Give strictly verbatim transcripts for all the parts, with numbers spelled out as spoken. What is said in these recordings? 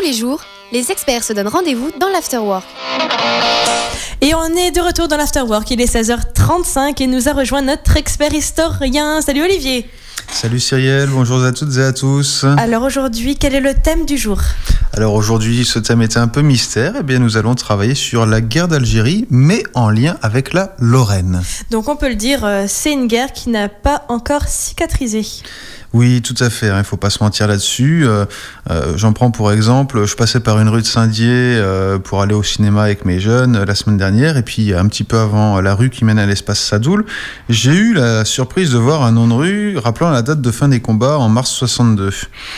les jours, les experts se donnent rendez-vous dans l'Afterwork. Et on est de retour dans l'Afterwork, il est seize heures trente-cinq et nous a rejoint notre expert historien. Salut Olivier. Salut Cyrielle, bonjour à toutes et à tous. Alors aujourd'hui, quel est le thème du jour ? Alors aujourd'hui, ce thème était un peu mystère. Eh bien, nous allons travailler sur la guerre d'Algérie, mais en lien avec la Lorraine. Donc on peut le dire, c'est une guerre qui n'a pas encore cicatrisé. Oui, tout à fait, il hein, ne faut pas se mentir là-dessus. Euh, euh, j'en prends pour exemple, je passais par une rue de Saint-Dié euh, pour aller au cinéma avec mes jeunes euh, la semaine dernière, et puis un petit peu avant la rue qui mène à l'espace Sadoul, j'ai eu la surprise de voir un nom de rue rappelant la date de fin des combats en mars soixante-deux.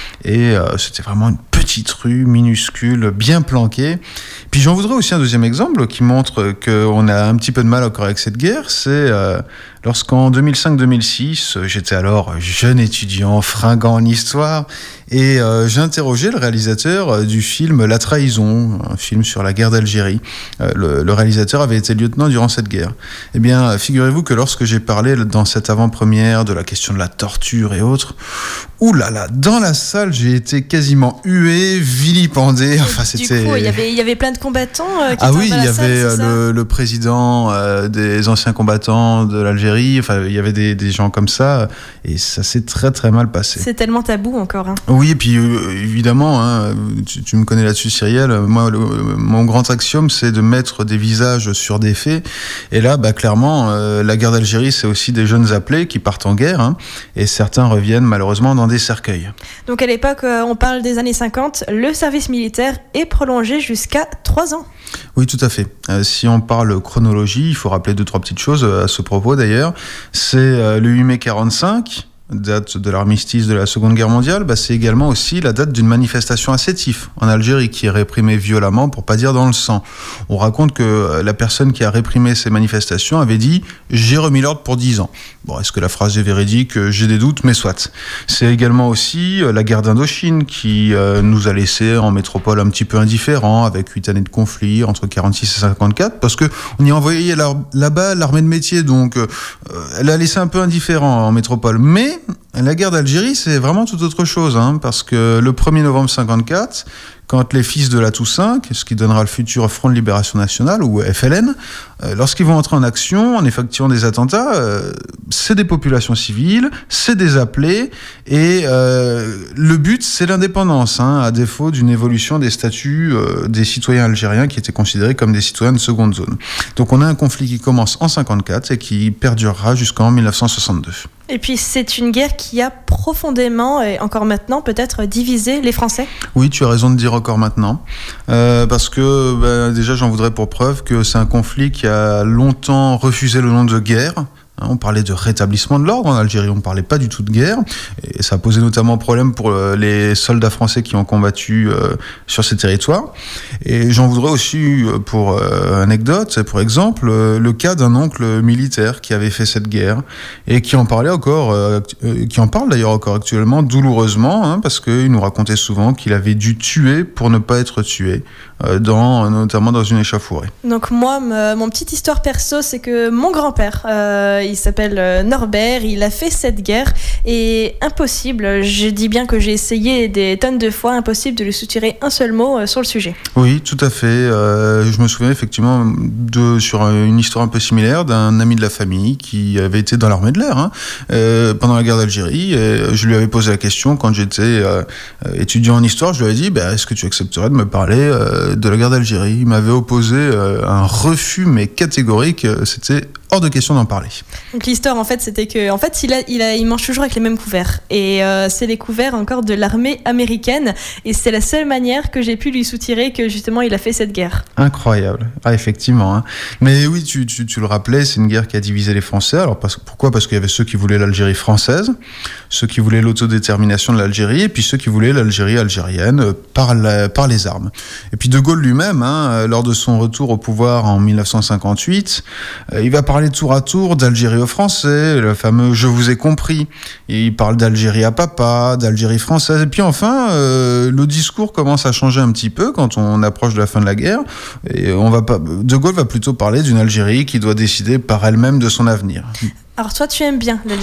Et euh, c'était vraiment une petite rue minuscule, bien planquée. Puis j'en voudrais aussi un deuxième exemple qui montre qu'on a un petit peu de mal encore avec cette guerre, c'est euh, lorsqu'en deux mille cinq deux mille six, j'étais alors jeune étudiant, fringant en histoire, et euh, j'ai interrogé le réalisateur du film La Trahison, un film sur la guerre d'Algérie. Euh, le, le réalisateur avait été lieutenant durant cette guerre. Eh bien, figurez-vous que lorsque j'ai parlé dans cette avant-première de la question de la torture et autres, oulala, dans la salle, j'ai été quasiment hué, vilipendé. Enfin, du c'était... coup, il y avait, il y avait plein de combattants euh, qui Ah étaient oui, dans il y la salle, avait c'est ça le, le président euh, des anciens combattants de l'Algérie, enfin, il y avait des, des gens comme ça, et ça s'est très très mal passé. C'est tellement tabou encore. Hein. Oui, et puis euh, évidemment, hein, tu, tu me connais là-dessus, Cyrielle, moi, le, mon grand axiome, c'est de mettre des visages sur des faits, et là, bah, clairement, euh, la guerre d'Algérie, c'est aussi des jeunes appelés qui partent en guerre, hein, et certains reviennent malheureusement dans des cercueils. Donc à l'époque, euh, on parle des années cinquante, le service militaire est prolongé jusqu'à trois ans. Oui, tout à fait. Euh, si on parle chronologie, il faut rappeler deux, trois petites choses à ce propos d'ailleurs. C'est euh, le huit mai quarante-cinq, date de l'armistice de la Seconde Guerre mondiale, bah, c'est également aussi la date d'une manifestation à Sétif, en Algérie, qui est réprimée violemment, pour pas dire dans le sang. On raconte que la personne qui a réprimé ces manifestations avait dit « j'ai remis l'ordre pour dix ans ». Bon, est-ce que la phrase est véridique ? J'ai des doutes, mais soit. C'est également aussi la guerre d'Indochine, qui euh, nous a laissé en métropole un petit peu indifférents, avec huit années de conflit entre quarante-six et cinquante-quatre, parce qu'on y envoyait là- là-bas l'armée de métier, donc euh, elle a laissé un peu indifférent en métropole. Mais la guerre d'Algérie, c'est vraiment tout autre chose, hein, parce que le premier novembre cinquante-quatre, quand les fils de la Toussaint, ce qui donnera le futur Front de Libération Nationale, ou F L N, euh, lorsqu'ils vont entrer en action, en effectuant des attentats, euh, c'est des populations civiles, c'est des appelés, et euh, le but, c'est l'indépendance, hein, à défaut d'une évolution des statuts euh, des citoyens algériens qui étaient considérés comme des citoyens de seconde zone. Donc on a un conflit qui commence en cinquante-quatre et qui perdurera jusqu'en dix-neuf cent soixante-deux. Et puis c'est une guerre qui a profondément, et encore maintenant peut-être, divisé les Français. Oui, tu as raison de dire encore maintenant, euh, parce que bah, déjà j'en voudrais pour preuve que c'est un conflit qui a longtemps refusé le nom de guerre. On parlait de rétablissement de l'ordre en Algérie, on ne parlait pas du tout de guerre, et ça a posé notamment problème pour les soldats français qui ont combattu euh, sur ces territoires. Et j'en voudrais aussi, pour euh, anecdote, pour exemple, euh, le cas d'un oncle militaire qui avait fait cette guerre, et qui en parlait encore, euh, qui en parle d'ailleurs encore actuellement, douloureusement, hein, parce qu'il nous racontait souvent qu'il avait dû tuer pour ne pas être tué, euh, dans, notamment dans une échauffourée. Donc moi, me, mon petite histoire perso, c'est que mon grand-père, euh, il s'appelle Norbert, il a fait cette guerre et impossible, je dis bien que j'ai essayé des tonnes de fois, impossible de lui soutirer un seul mot sur le sujet. Oui, tout à fait. Euh, je me souviens effectivement de, sur une histoire un peu similaire d'un ami de la famille qui avait été dans l'armée de l'air hein, euh, pendant la guerre d'Algérie. Et je lui avais posé la question quand j'étais euh, étudiant en histoire, je lui avais dit bah, « Est-ce que tu accepterais de me parler euh, de la guerre d'Algérie ?» Il m'avait opposé euh, un refus mais catégorique, c'était hors de question d'en parler. Donc l'histoire en fait c'était que en fait il a, il a il mange toujours avec les mêmes couverts et euh, c'est les couverts encore de l'armée américaine et c'est la seule manière que j'ai pu lui soutirer que justement il a fait cette guerre. Incroyable. Ah effectivement. Hein. Mais oui tu, tu tu le rappelais, c'est une guerre qui a divisé les Français. Alors parce, pourquoi ? Parce qu'il y avait ceux qui voulaient l'Algérie française, ceux qui voulaient l'autodétermination de l'Algérie et puis ceux qui voulaient l'Algérie algérienne par la, par les armes. Et puis De Gaulle lui-même, hein, lors de son retour au pouvoir en dix-neuf cent cinquante-huit, euh, il va parler tour à tour d'Algérie aux Français, le fameux « je vous ai compris ». Il parle d'Algérie à papa, d'Algérie française. Et puis enfin, euh, le discours commence à changer un petit peu quand on approche de la fin de la guerre. Et on va pas... De Gaulle va plutôt parler d'une Algérie qui doit décider par elle-même de son avenir. Alors toi, tu aimes bien l'Algérie ?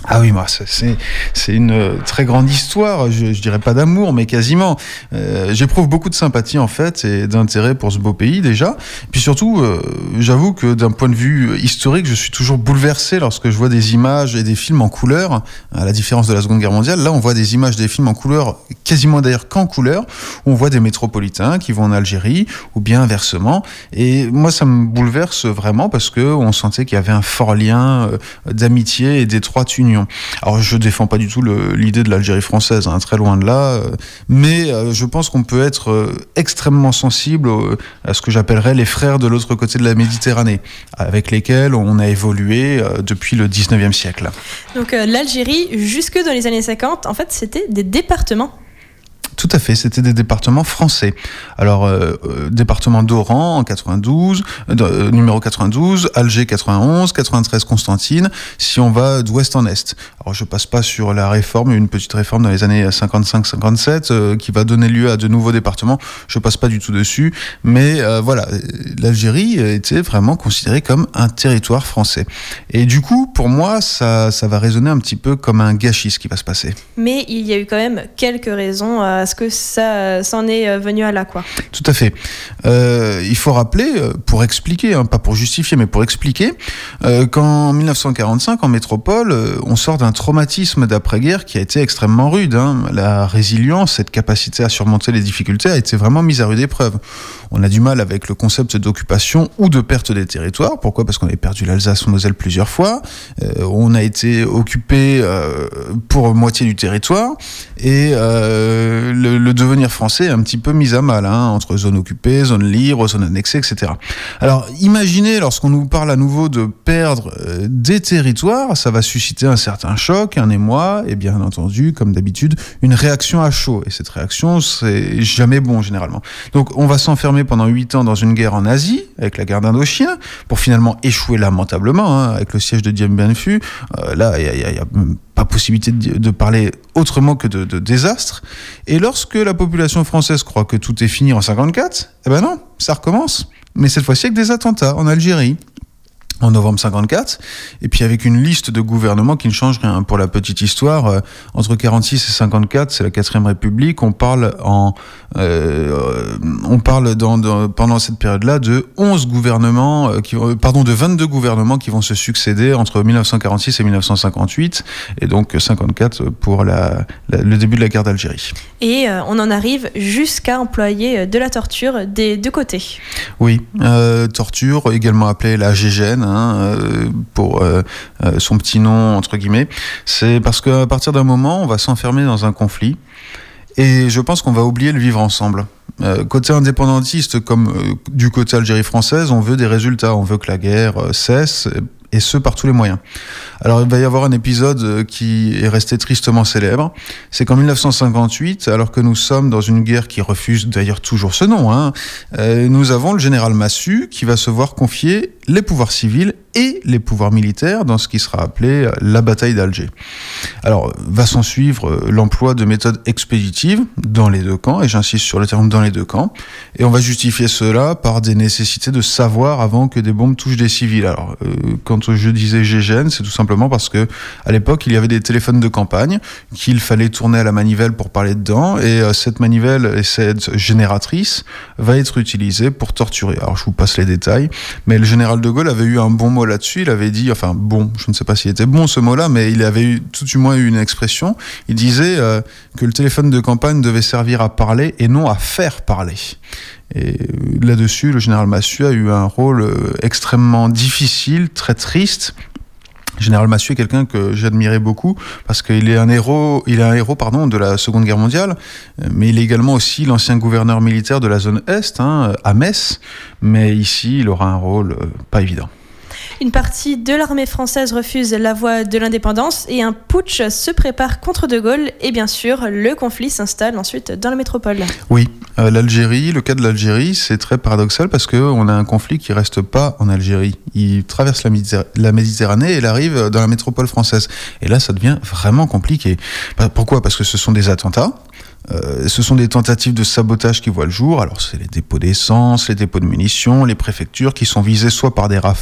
Ah oui, moi, c'est, c'est une très grande histoire, je, je dirais pas d'amour, mais quasiment. Euh, j'éprouve beaucoup de sympathie, en fait, et d'intérêt pour ce beau pays, déjà. Puis surtout, euh, j'avoue que d'un point de vue historique, je suis toujours bouleversé lorsque je vois des images et des films en couleur, à la différence de la Seconde Guerre mondiale. Là, on voit des images des films en couleur, quasiment d'ailleurs qu'en couleur, où on voit des métropolitains qui vont en Algérie, ou bien inversement. Et moi, ça me bouleverse vraiment, parce qu'on sentait qu'il y avait un fort lien euh, d'amitié et d'étroite union. Alors je défends pas du tout le, l'idée de l'Algérie française, hein, très loin de là, euh, mais euh, je pense qu'on peut être euh, extrêmement sensible au, à ce que j'appellerais les frères de l'autre côté de la Méditerranée, avec lesquels on a évolué euh, depuis le dix-neuvième siècle. Donc euh, l'Algérie, jusque dans les années cinquante, en fait c'était des départements. Tout à fait, c'était des départements français. Alors, euh, euh, département d'Oran en quatre-vingt-douze, euh, numéro quatre-vingt-douze, Alger quatre-vingt-onze, quatre-vingt-treize Constantine, si on va d'ouest en est. Alors, je passe pas sur la réforme, une petite réforme dans les années cinquante-cinq cinquante-sept euh, qui va donner lieu à de nouveaux départements. Je passe pas du tout dessus, mais euh, voilà, l'Algérie était vraiment considérée comme un territoire français. Et du coup, pour moi, ça, ça va résonner un petit peu comme un gâchis ce qui va se passer. Mais il y a eu quand même quelques raisons à ce que ça s'en est venu à là, quoi. Tout à fait. Euh, il faut rappeler, pour expliquer, hein, pas pour justifier, mais pour expliquer, euh, qu'en dix-neuf cent quarante-cinq, en métropole, euh, on sort d'un traumatisme d'après-guerre qui a été extrêmement rude. Hein. La résilience, cette capacité à surmonter les difficultés, a été vraiment mise à rude épreuve. On a du mal avec le concept d'occupation ou de perte des territoires. Pourquoi ? Parce qu'on avait perdu l'Alsace-Moselle plusieurs fois. Euh, on a été occupé euh, pour moitié du territoire. Et euh, le, le devenir français est un petit peu mis à mal, hein, entre zones occupées, zones libres, zones annexées, et cetera. Alors, imaginez, lorsqu'on nous parle à nouveau de perdre euh, des territoires, ça va susciter un certain choc, un émoi, et bien entendu, comme d'habitude, une réaction à chaud. Et cette réaction, c'est jamais bon, généralement. Donc, on va s'enfermer pendant huit ans dans une guerre en Asie, avec la guerre d'Indochine, pour finalement échouer lamentablement, hein, avec le siège de Dien Bien Phu. Euh, là, il y a, y a pas possibilité de, de parler autrement que de, de désastre. Et lorsque la population française croit que tout est fini en cinquante-quatre, eh ben non, ça recommence. Mais cette fois-ci avec des attentats en Algérie, en novembre cinquante-quatre, et puis avec une liste de gouvernements qui ne change rien. Pour la petite histoire, euh, entre quarante-six et cinquante-quatre, c'est la quatrième République, on parle en, euh, on parle dans, dans, pendant cette période-là de onze gouvernements, euh, qui, euh, pardon, de vingt-deux gouvernements qui vont se succéder entre dix-neuf cent quarante-six et dix-neuf cent cinquante-huit, et donc cinquante-quatre pour la, la, le début de la guerre d'Algérie. Et euh, on en arrive jusqu'à employer de la torture des deux côtés. Oui, euh, torture, également appelée la gégène, pour euh, euh, son petit nom entre guillemets, c'est parce qu'à partir d'un moment on va s'enfermer dans un conflit et je pense qu'on va oublier le vivre ensemble. Euh, côté indépendantiste comme euh, du côté Algérie française, on veut des résultats, on veut que la guerre euh, cesse, et ce par tous les moyens. Alors il va y avoir un épisode qui est resté tristement célèbre, c'est qu'en dix-neuf cent cinquante-huit, alors que nous sommes dans une guerre qui refuse d'ailleurs toujours ce nom, hein, euh, nous avons le général Massu qui va se voir confier les pouvoirs civils et les pouvoirs militaires dans ce qui sera appelé la bataille d'Alger. Alors, va s'en suivre l'emploi de méthodes expéditives dans les deux camps, et j'insiste sur le terme dans les deux camps, et on va justifier cela par des nécessités de savoir avant que des bombes touchent des civils. Alors, euh, quand je disais gégène, c'est tout simplement parce que à l'époque, il y avait des téléphones de campagne qu'il fallait tourner à la manivelle pour parler dedans, et euh, cette manivelle et cette génératrice va être utilisée pour torturer. Alors, je vous passe les détails, mais le général de Gaulle avait eu un bon mot là-dessus, il avait dit, enfin bon, je ne sais pas s'il était bon ce mot-là, mais il avait eu tout du moins eu une expression, il disait euh, que le téléphone de campagne devait servir à parler et non à faire parler. Et là-dessus, le général Massu a eu un rôle euh, extrêmement difficile, très triste. Général Massu est quelqu'un que j'admirais beaucoup parce qu'il est un héros, il est un héros pardon, de la Seconde Guerre mondiale, mais il est également aussi l'ancien gouverneur militaire de la zone Est, hein, à Metz, mais ici il aura un rôle euh, pas évident. Une partie de l'armée française refuse la voie de l'indépendance et un putsch se prépare contre De Gaulle et bien sûr le conflit s'installe ensuite dans la métropole. Oui, euh, l'Algérie, le cas de l'Algérie, c'est très paradoxal parce qu'on a un conflit qui reste pas en Algérie. Il traverse la, Méditer- la Méditerranée et il arrive dans la métropole française. Et là, ça devient vraiment compliqué. Pourquoi ? Parce que ce sont des attentats. Euh, ce sont des tentatives de sabotage qui voient le jour. Alors c'est les dépôts d'essence, les dépôts de munitions, les préfectures qui sont visées soit par des rafales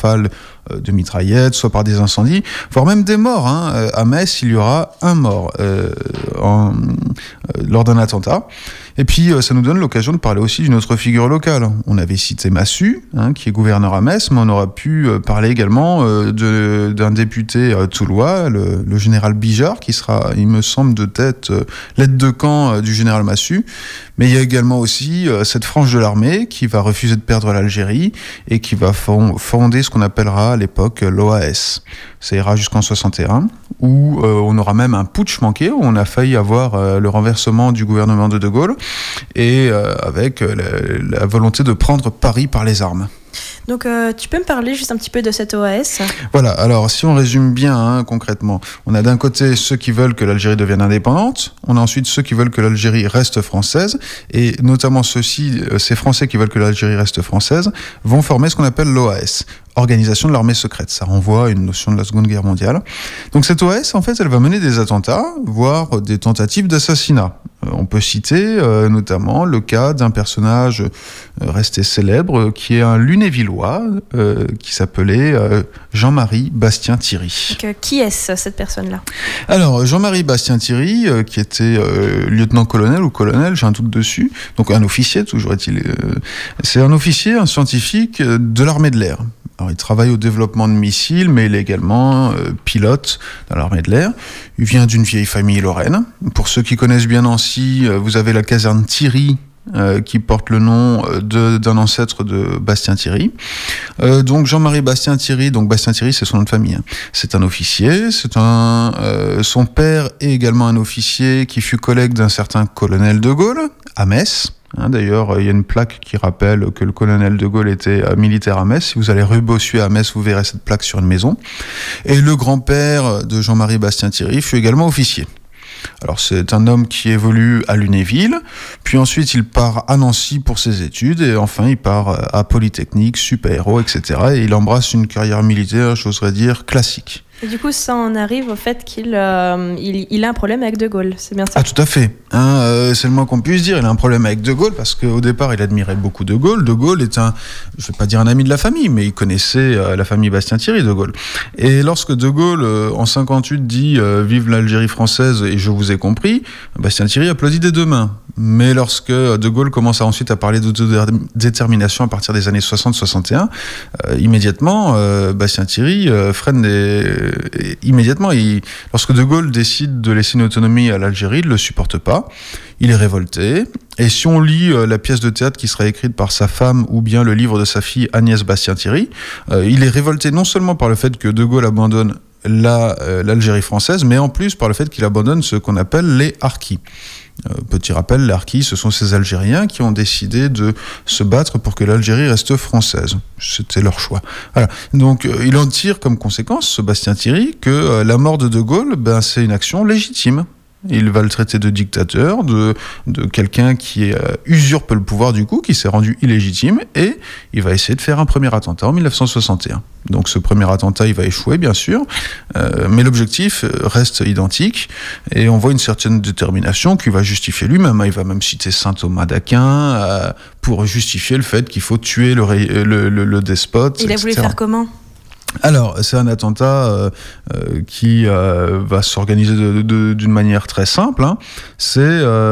euh, de mitraillettes, soit par des incendies, voire même des morts. Hein. À Metz, il y aura un mort euh, en, euh, lors d'un attentat. Et puis, euh, ça nous donne l'occasion de parler aussi d'une autre figure locale. On avait cité Massu, hein, qui est gouverneur à Metz, mais on aura pu euh, parler également euh, de, d'un député euh, toulois, le, le général Bijard, qui sera, il me semble, de tête euh, l'aide de camp euh, du général Massu. Mais il y a également aussi euh, cette frange de l'armée qui va refuser de perdre l'Algérie et qui va fonder ce qu'on appellera à l'époque l'O A S. Ça ira jusqu'en soixante et un, où euh, on aura même un putsch manqué, où on a failli avoir euh, le renversement du gouvernement de De Gaulle, et euh, avec euh, la, la volonté de prendre Paris par les armes. Donc euh, tu peux me parler juste un petit peu de cette O A S ? Voilà, alors si on résume bien hein, concrètement, on a d'un côté ceux qui veulent que l'Algérie devienne indépendante, on a ensuite ceux qui veulent que l'Algérie reste française, et notamment ceux-ci, ces Français qui veulent que l'Algérie reste française, vont former ce qu'on appelle l'O A S. Organisation de l'armée secrète. Ça renvoie à une notion de la Seconde Guerre mondiale. Donc cette O A S, en fait, elle va mener des attentats, voire des tentatives d'assassinat. Euh, on peut citer euh, notamment le cas d'un personnage euh, resté célèbre, qui est un Lunévillois, euh, qui s'appelait euh, Jean-Marie Bastien-Thierry. Donc, euh, qui est-ce, cette personne-là ? Alors, Jean-Marie Bastien-Thierry, euh, qui était euh, lieutenant-colonel ou colonel, j'ai un doute dessus, donc un officier, toujours est-il. Euh, c'est un officier, un scientifique euh, de l'armée de l'air. Alors, il travaille au développement de missiles, mais il est également euh, pilote dans l'armée de l'air. Il vient d'une vieille famille lorraine. Pour ceux qui connaissent bien Nancy, euh, vous avez la caserne Thierry, euh, qui porte le nom de, d'un ancêtre de Bastien-Thierry. Euh, donc Jean-Marie Bastien-Thierry, donc Bastien-Thierry, c'est son nom de famille. Hein. C'est un officier. C'est un, euh, son père est également un officier qui fut collègue d'un certain colonel de Gaulle à Metz. Hein, d'ailleurs, il y a une plaque qui rappelle que le colonel de Gaulle était euh, militaire à Metz. Si vous allez rue Bossuet à Metz, vous verrez cette plaque sur une maison. Et le grand-père de Jean-Marie Bastien-Thierry fut également officier. Alors c'est un homme qui évolue à Lunéville, puis ensuite il part à Nancy pour ses études, et enfin il part à Polytechnique, super-héros, et cetera. Et il embrasse une carrière militaire, j'oserais dire, classique. Et du coup, ça en arrive au fait qu'il euh, il, il a un problème avec De Gaulle, c'est bien ça ? Ah, tout à fait. Hein, euh, c'est le moins qu'on puisse dire. Il a un problème avec De Gaulle parce qu'au départ, il admirait beaucoup De Gaulle. De Gaulle est un, je ne vais pas dire un ami de la famille, mais il connaissait euh, la famille Bastien-Thierry, De Gaulle. Et lorsque De Gaulle, euh, en cinquante-huit, dit euh, « Vive l'Algérie française et je vous ai compris », Bastien-Thierry applaudit des deux mains. Mais lorsque De Gaulle commence ensuite à parler d'autodétermination à partir des années soixante soixante et un, euh, immédiatement, euh, Bastien-Thierry euh, freine des... Immédiatement, il... lorsque De Gaulle décide de laisser une autonomie à l'Algérie, il ne le supporte pas. Il est révolté. Et si on lit euh, la pièce de théâtre qui sera écrite par sa femme ou bien le livre de sa fille Agnès Bastien-Thierry, euh, il est révolté non seulement par le fait que De Gaulle abandonne la, euh, l'Algérie française, mais en plus par le fait qu'il abandonne ce qu'on appelle les harkis. Euh, petit rappel, les harkis, ce sont ces Algériens qui ont décidé de se battre pour que l'Algérie reste française. C'était leur choix. Voilà. Donc, euh, il en tire comme conséquence, ce Bastien-Thierry, que euh, la mort de De Gaulle, ben, c'est une action légitime. Il va le traiter de dictateur, de, de quelqu'un qui euh, usurpe le pouvoir du coup, qui s'est rendu illégitime, et il va essayer de faire un premier attentat en dix-neuf cent soixante et un. Donc ce premier attentat, il va échouer, bien sûr, euh, mais l'objectif reste identique, et on voit une certaine détermination qu'il va justifier lui-même. Il va même citer saint Thomas d'Aquin euh, pour justifier le fait qu'il faut tuer le, le, le, le despote. Il a voulu faire comment ? Alors, c'est un attentat euh, euh, qui euh, va s'organiser de, de, d'une manière très simple. Hein. C'est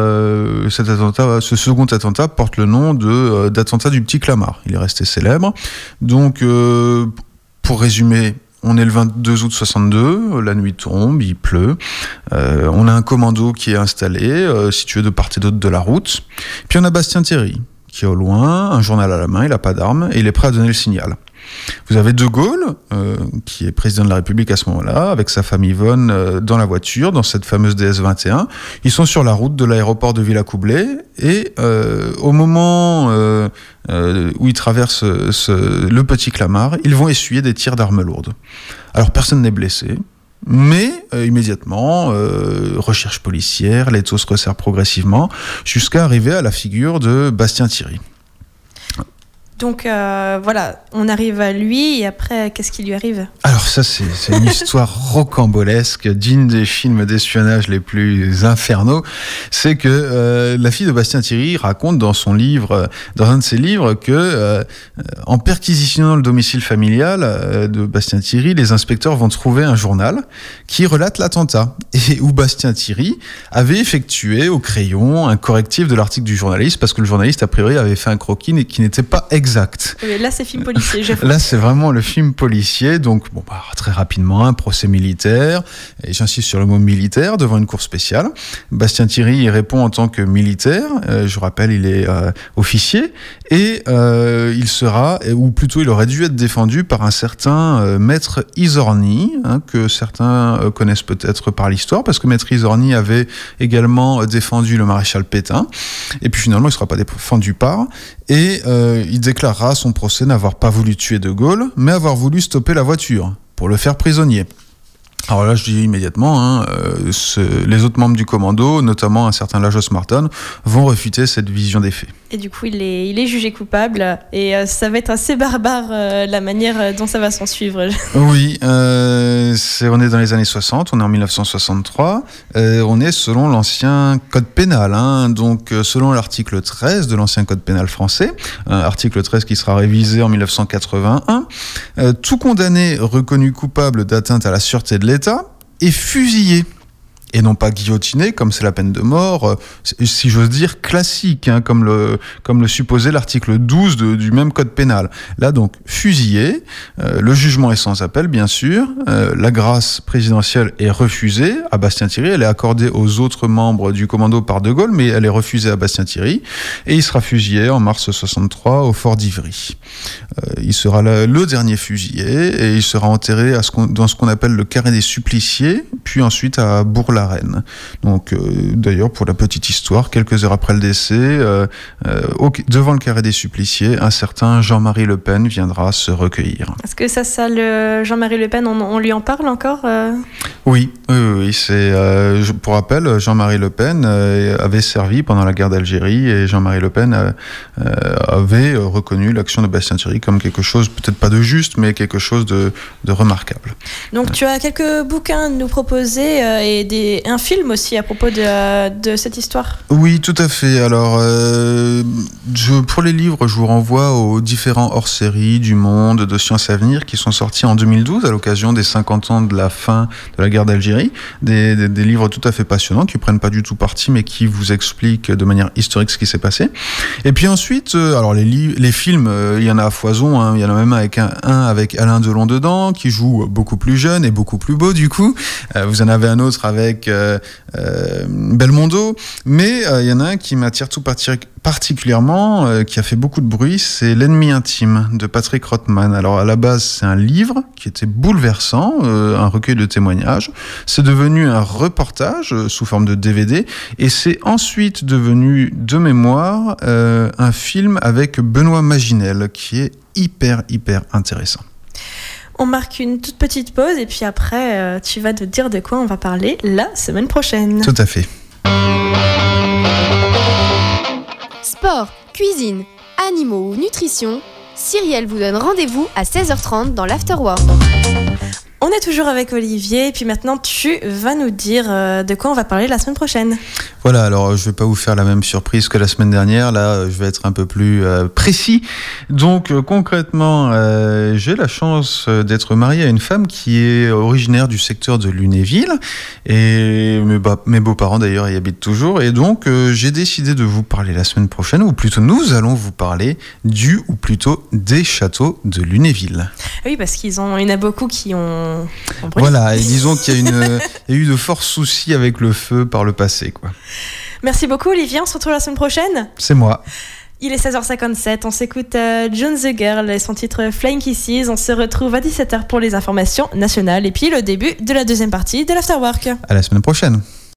euh, cet attentat, ce second attentat porte le nom de euh, d'attentat du Petit Clamart. Il est resté célèbre. Donc, euh, pour résumer. On est le vingt-deux août soixante-deux, la nuit tombe, il pleut. Euh, on a un commando qui est installé, euh, situé de part et d'autre de la route. Puis on a Bastien-Thierry, qui est au loin, un journal à la main, il n'a pas d'arme, et il est prêt à donner le signal. Vous avez De Gaulle, euh, qui est président de la République à ce moment-là, avec sa femme Yvonne euh, dans la voiture, dans cette fameuse D S vingt et un. Ils sont sur la route de l'aéroport de Villacoublay, et euh, au moment euh, euh, où ils traversent ce, le Petit Clamart, ils vont essuyer des tirs d'armes lourdes. Alors personne n'est blessé, mais euh, immédiatement, euh, recherche policière, l'étau se resserre progressivement, jusqu'à arriver à la figure de Bastien-Thierry. Donc euh, voilà, on arrive à lui et après, qu'est-ce qui lui arrive ? Alors ça, c'est, c'est une histoire rocambolesque, digne des films d'espionnage les plus infernaux. C'est que euh, la fille de Bastien Thierry raconte dans son livre, dans un de ses livres, que euh, en perquisitionnant le domicile familial euh, de Bastien Thierry, les inspecteurs vont trouver un journal qui relate l'attentat et où Bastien Thierry avait effectué au crayon un correctif de l'article du journaliste parce que le journaliste a priori avait fait un croquis qui n'était pas exact. Exact. Mais là, c'est film policier. J'ai là, c'est vraiment le film policier. Donc, bon, bah, très rapidement, un procès militaire. Et j'insiste sur le mot militaire devant une cour spéciale. Bastien Thierry y répond en tant que militaire. Euh, je rappelle, il est euh, officier. Et euh, il sera, ou plutôt, il aurait dû être défendu par un certain euh, maître Izorni, hein, que certains euh, connaissent peut-être par l'histoire, parce que maître Izorni avait également défendu le maréchal Pétain. Et puis finalement, il ne sera pas défendu par. Et euh, il déclarera à son procès n'avoir pas voulu tuer De Gaulle, mais avoir voulu stopper la voiture pour le faire prisonnier. Alors là, je dis immédiatement, hein, euh, ce, les autres membres du commando, notamment un certain Lajos Martin, vont refuter cette vision des faits. Et du coup, il est, il est jugé coupable et euh, ça va être assez barbare euh, la manière dont ça va s'en suivre. Oui, euh, c'est, on est dans les années soixante, on est en dix-neuf cent soixante-trois, euh, on est selon l'ancien code pénal, hein, donc euh, selon l'article treize de l'ancien code pénal français, euh, article treize qui sera révisé en dix-neuf cent quatre-vingt-un, euh, tout condamné reconnu coupable d'atteinte à la sûreté de l'État est fusillé. Et non pas guillotiné, comme c'est la peine de mort, euh, si j'ose dire classique, hein, comme, le, comme le supposait l'article douze de, du même code pénal. Là donc, fusillé, euh, le jugement est sans appel bien sûr, euh, la grâce présidentielle est refusée à Bastien Thierry, elle est accordée aux autres membres du commando par De Gaulle, mais elle est refusée à Bastien Thierry, et il sera fusillé en mars soixante-trois au fort d'Ivry. Euh, il sera le, le dernier fusillé, et il sera enterré à ce qu'on, dans ce qu'on appelle le carré des suppliciés, puis ensuite à Bourg-la Reine. Donc, euh, d'ailleurs, pour la petite histoire, quelques heures après le décès, euh, euh, au, devant le carré des suppliciés, un certain Jean-Marie Le Pen viendra se recueillir. Est-ce que ça, ça le Jean-Marie Le Pen, on, on lui en parle encore euh... Oui, oui, oui. C'est, euh, je, pour rappel, Jean-Marie Le Pen euh, avait servi pendant la guerre d'Algérie et Jean-Marie Le Pen euh, euh, avait reconnu l'action de Bastien Thierry comme quelque chose, peut-être pas de juste, mais quelque chose de, de remarquable. Donc, tu as quelques bouquins à nous proposer euh, et des Et un film aussi à propos de, de cette histoire. Oui, tout à fait. Alors, euh, je, pour les livres, je vous renvoie aux différents hors-séries du Monde, de Science Avenir, qui sont sortis en deux mille douze à l'occasion des cinquante ans de la fin de la guerre d'Algérie. Des, des, des livres tout à fait passionnants, qui prennent pas du tout parti, mais qui vous expliquent de manière historique ce qui s'est passé. Et puis ensuite, euh, alors les, li- les films, il euh, y en a à foison. Hein. Il y en a même avec un, un avec Alain Delon dedans, qui joue beaucoup plus jeune et beaucoup plus beau du coup. Euh, vous en avez un autre avec Euh, euh, Belmondo, mais il euh, y en a un qui m'attire tout parti- particulièrement, euh, qui a fait beaucoup de bruit, c'est L'ennemi intime de Patrick Rothman. Alors à la base, c'est un livre qui était bouleversant, euh, un recueil de témoignages. C'est devenu un reportage euh, sous forme de D V D, et c'est ensuite devenu, de mémoire, euh, un film avec Benoît Maginel, qui est hyper, hyper intéressant. On marque une toute petite pause et puis après, euh, tu vas te dire de quoi on va parler la semaine prochaine. Tout à fait. Sport, cuisine, animaux ou nutrition, Cyrielle vous donne rendez-vous à seize heures trente dans l'Afterwork. On est toujours avec Olivier et puis maintenant tu vas nous dire euh, de quoi on va parler la semaine prochaine. Voilà, alors je ne vais pas vous faire la même surprise que la semaine dernière, là je vais être un peu plus euh, précis. Donc euh, concrètement, euh, j'ai la chance d'être marié à une femme qui est originaire du secteur de Lunéville, et mes, ba- mes beaux-parents d'ailleurs y habitent toujours, et donc euh, j'ai décidé de vous parler la semaine prochaine, ou plutôt nous allons vous parler du, ou plutôt des châteaux de Lunéville. Oui, parce qu'ils ont, il y en a beaucoup qui ont... Voilà, et disons qu'il y a, une, il y a eu de forts soucis avec le feu par le passé, quoi. Merci beaucoup Olivier, on se retrouve la semaine prochaine. C'est moi. Il est seize heures cinquante-sept, on s'écoute euh, June the Girl et son titre Flying Kisses. On se retrouve à dix-sept heures pour les informations nationales et puis le début de la deuxième partie de l'Afterwork. À la semaine prochaine.